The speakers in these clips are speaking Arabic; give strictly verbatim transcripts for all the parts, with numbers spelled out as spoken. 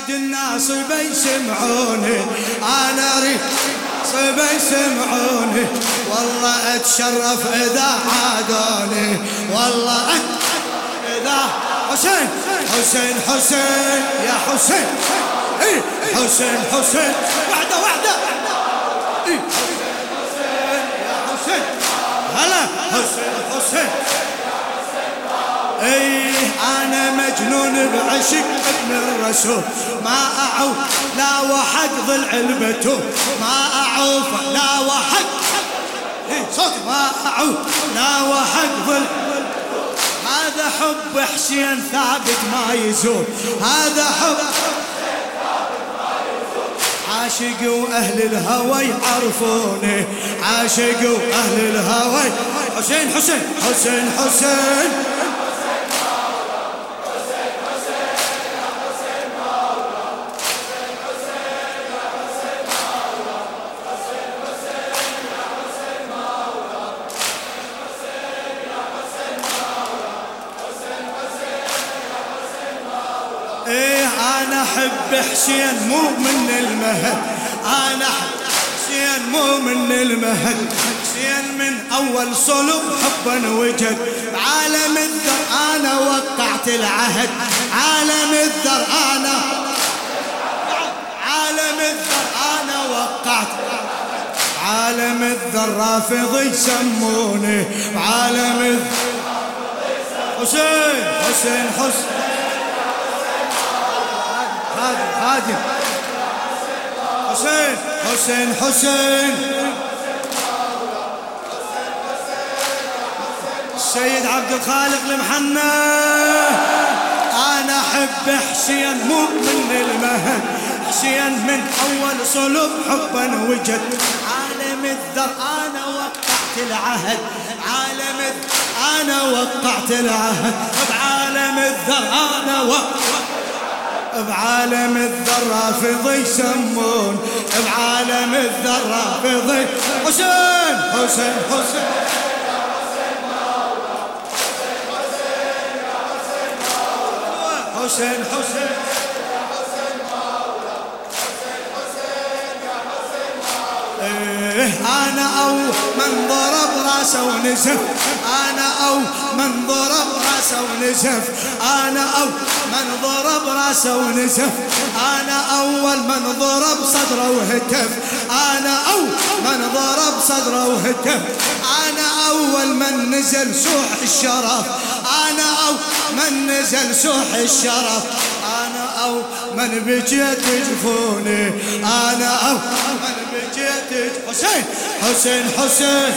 اريد الناس بيسمعوني، انا اريد بيسمعوني، والله اتشرف اذا عادوني، والله اذا حسين حسين حسين يا حسين، اي حسين حسين وحده وحده، اي حسين يا حسين، هلا حسين حسين، ايه انا مجنون بعشق ابن الرسول، ما اعوف لا واحد ظل علبته، ما اعوف لا واحد، ايه صوتي ما اعوف لا واحد ظل، هذا حب حسين ثابت ما يزول، هذا حب عاشق واهل الهوى يعرفوني، عاشق واهل الهوى، حسين حسين حسين حسين أنا أحب حسين مو من المهد، أنا أحب حسين مو من المهد، حسين من أول صلب حبا وجد، عالم الذر أنا وقعت العهد، عالم الذر أنا عالم الذر أنا وقعت، عالم الذر رافض يسموني، عالم الذر حسين حسين حسين خادم حسين حسين حسين السيد عبد الخالق المحنى، أنا أحب حسين مو من المهد، حسين من أول صلب حبا وجد، عالم الذر أنا وقعت العهد، عالم الذر أنا وقعت العهد، بعالم الذر أنا وقعت، بعالم الذر رافض يسمون، بعالم الذر رافض، حسين حسين حسين حسين حسين أنا أو من ضرب راسه ونزف، أنا أو من ضرب راسه ونزف، أنا أو من ضرب راسه ونزف، أنا أول من ضرب صدره وهتف، أنا أو من ضرب صدره وهتف، أنا أول من نزل سوح الشرف، أنا أو من نزل سوح الشرف، أنا أو من بجيت جفوني، أنا أو من بجيت حسين حسين حسين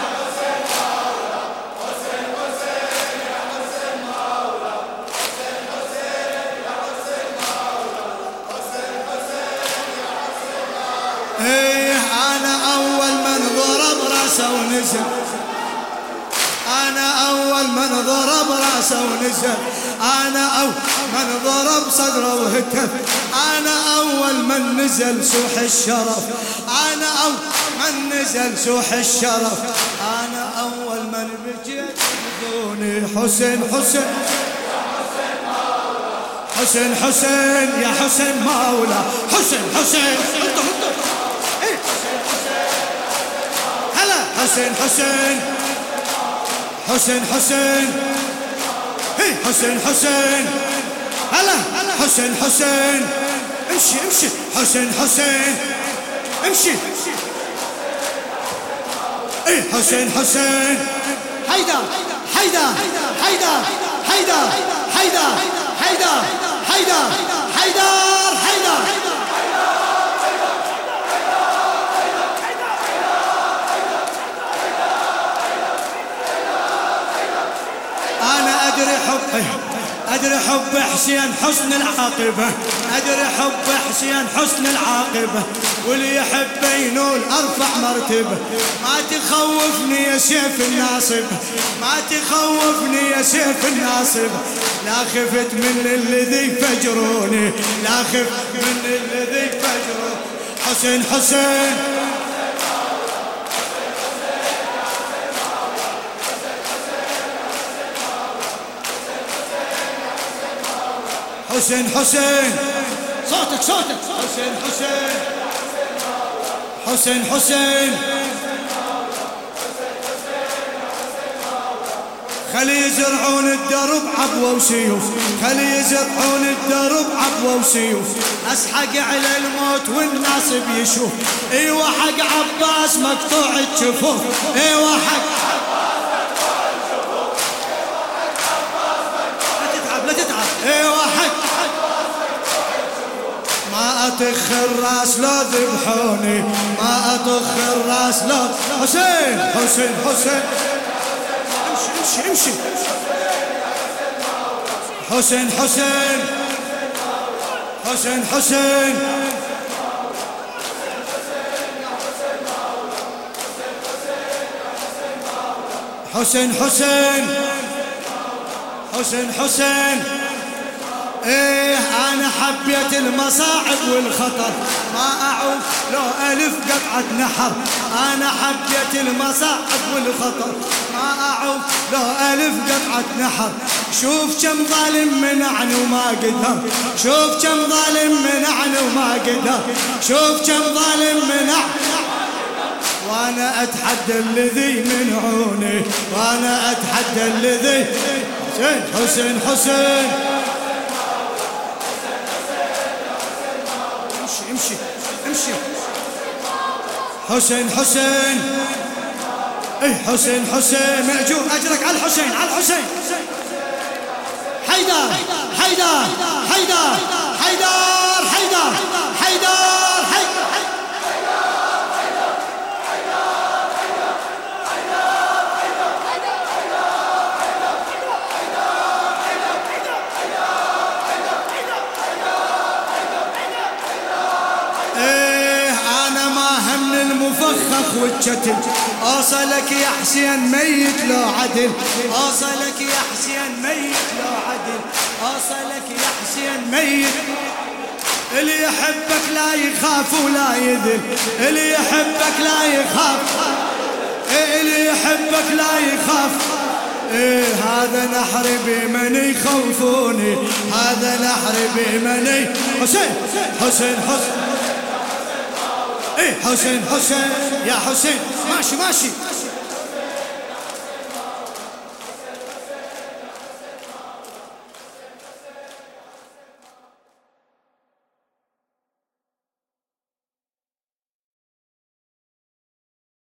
ايه انا اول من ضرب راسه ونزل، انا اول من ضرب راسه ونزل، انا اول من ضرب صدره وهتف، انا اول من نزل سوح الشرف، انا اول من نزل سوح الشرف، انا اول من بجيت بدوني، حسين حسين حسين حسين يا حسين مولا، حسين حسين هلا حسين حسين حسين حسين هي حسين حسين هلا حسين حسين امشي امشي حسين حسين امشي اي حسين حسين حيدر حيدر حيدر حيدر حيدر حيدر حيدر حيدر حيدر أنا أدري حبي أدري حب حسين حسن العاقبة، أدري حب حسين حسن العاقبة، واللي يحب ينول أرفع مرتبة، ما تخوفني يا سيف الناصب، ما تخوفني يا سيف الناصب، لا خفت من الذي يفجروني، لا خفت من الذي يفجروني، حسين حسين حسين حسين صوتك صوتك. حسين حسين حسين حسين خلي يزرعون الدرب عبوة وسيوف، خلي يزرعون الدرب عبوة وسيوف، اسحق على الموت والناس بيشوف. ايوه حق عباس مقطوع الجفوف، ايوه حق لا تتعب لا تتعب، ايوه حق ما اطخ الراس لو ذبحوني، ما اطخ الراس لو. حسين حسين حسين امشي امشي. حسين حسين حسين حسين حسين حسين حسين حسين. ايه انا حبيت المصاعب والخطر، ما اعوف لو الف قطعة نحر. انا حبيت المصاعب والخطر، ما اعوف لو الف قطعة نحر. شوف كم ظالم منعني وما قدر، شوف كم ظالم منعني وما قدر، شوف كم ظالم منع. وانا اتحدى الذي منعوني، وانا اتحدى الذي. حسين حسين حسين امشي امشي. حسين حسين اي حسين حسين مأجور اجرك على الحسين على الحسين. حيدر حيدر حيدر حيدر حيدر حيدر حيدر. المفخخ والشتم اوصلك يا حسين ميت لو عدل، اوصلك يا حسين ميت لو عدل، اوصلك يا حسين ميت. اللي يحبك لا يخاف ولا يذل، اللي يحبك لا يخاف، اللي يحبك لا يخاف. إيه هذا نحر بمن يخوفوني، هذا نحر بمن. حسين حسين حسين ايه حسين حسين يا حسين. ماشي ماشي